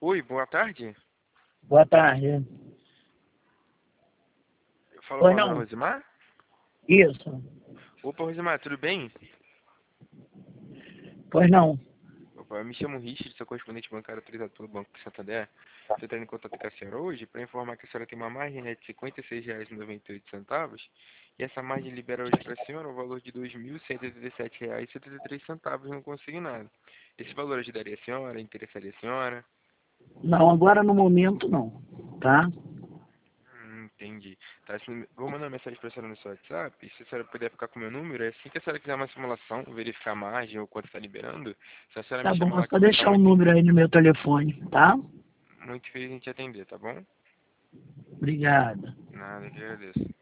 Oi, boa tarde. Boa tarde. Eu falo Pois com a dona não? Rosimar? Isso. Opa, Rosimar, tudo bem? Pois não. Opa, eu me chamo Richard, sou correspondente bancário autorizado pelo Banco Santander. Estou entrando em contato com a senhora hoje para informar que a senhora tem uma margem, né, de R$ 56,98 e essa margem libera hoje para a senhora o valor de R$ 2.187,73 no consignado. Esse valor ajudaria a senhora? Interessaria a senhora? Não, agora no momento não. Tá? Entendi. Tá, vou mandar uma mensagem para a senhora no seu WhatsApp. E se a senhora puder ficar com o meu número, é assim que a senhora quiser uma simulação, verificar a margem ou quanto está liberando, se a senhora me Tá bom, chamar é lá que só eu vou estar deixar o muito, número aí no meu telefone, tá? muito feliz em te atender, tá bom? Obrigado. Nada, que agradeço.